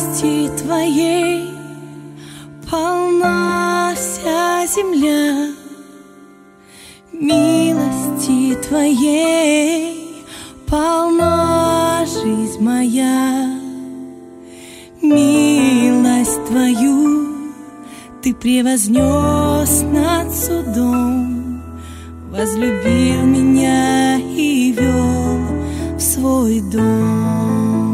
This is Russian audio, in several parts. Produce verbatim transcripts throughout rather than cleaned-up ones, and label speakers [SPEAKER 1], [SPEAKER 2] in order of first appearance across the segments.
[SPEAKER 1] Милости Твоей полна вся земля, милости Твоей полна жизнь моя. Милость Твою Ты превознес над судом, возлюбил меня и вел в свой дом.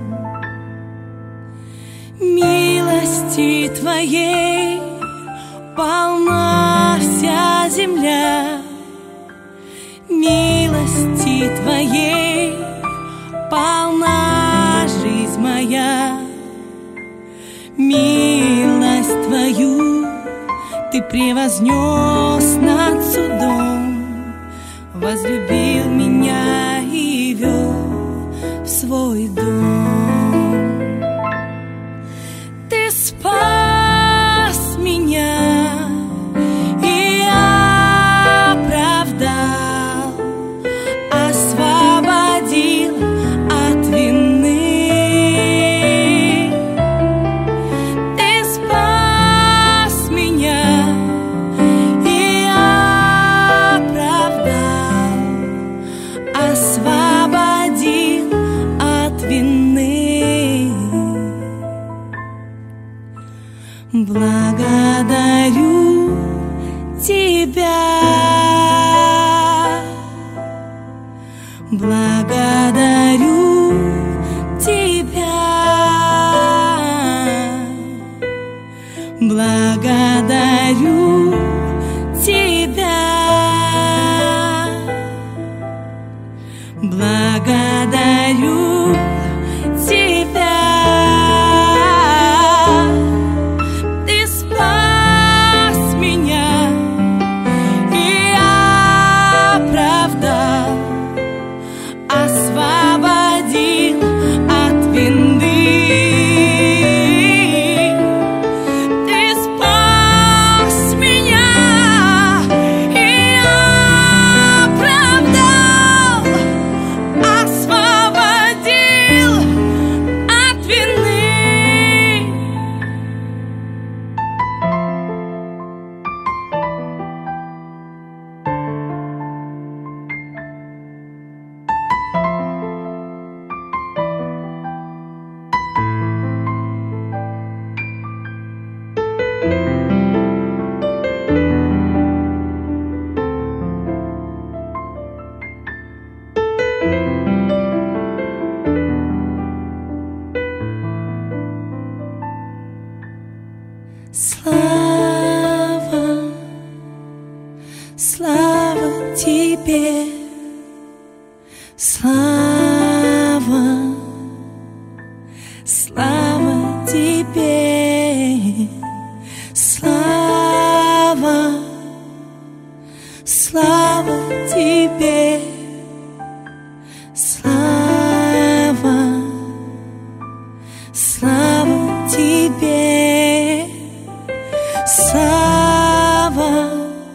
[SPEAKER 1] Милости Твоей полна вся земля, милости Твоей полна жизнь моя. Милость Твою Ты превознес над судом, возлюбил меня и вел в свой дом. Ты спас меня и оправдал, освободил от вины. Ты спас меня и оправдал, освободил от вины. Благодарю Тебя, благодарю Тебя, благодарю Тебя, благодарю Тебя. Освободил от вины. Ты спас меня и оправдал, освободил от вины. Слава, слава Тебе, слава, слава Тебе, слава, слава Тебе, слава, слава Тебе. Слава,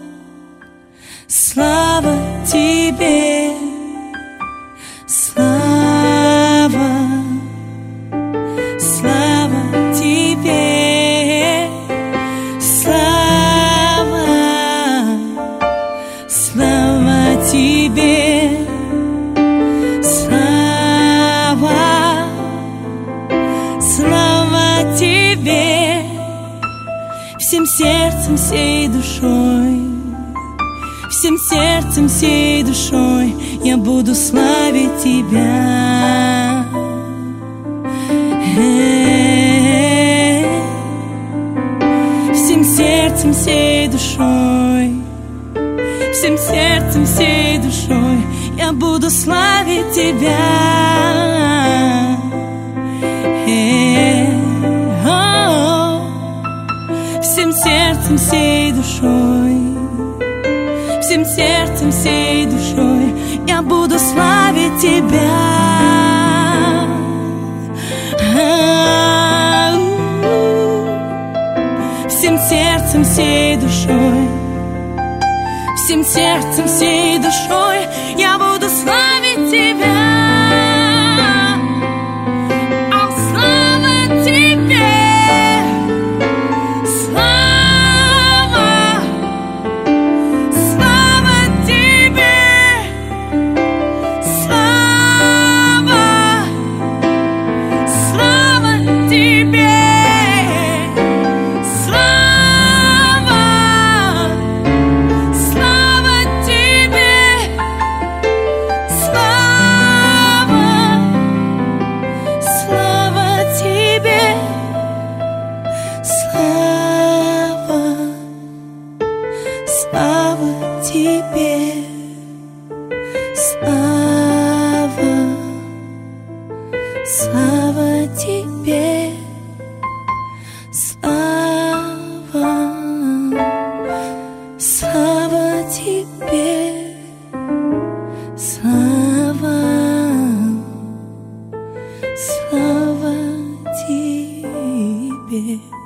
[SPEAKER 1] слава Тебе, слава, слава Тебе, слава, слава Тебе, слава, слава Тебе. Всем сердцем, всей душой, всем сердцем, всей душой я буду славить Тебя. Всем сердцем, всей душой, всем сердцем, всей душой я буду славить Тебя. Всем сердцем, всей душой, всем сердцем, всей душой я буду славить Тебя. Всем сердцем, всей душой, всем сердцем, всей душой я буду славить Тебя. О, слава Тебе. тебе, слава, слава тебе, слава, слава тебе, слава, слава тебе.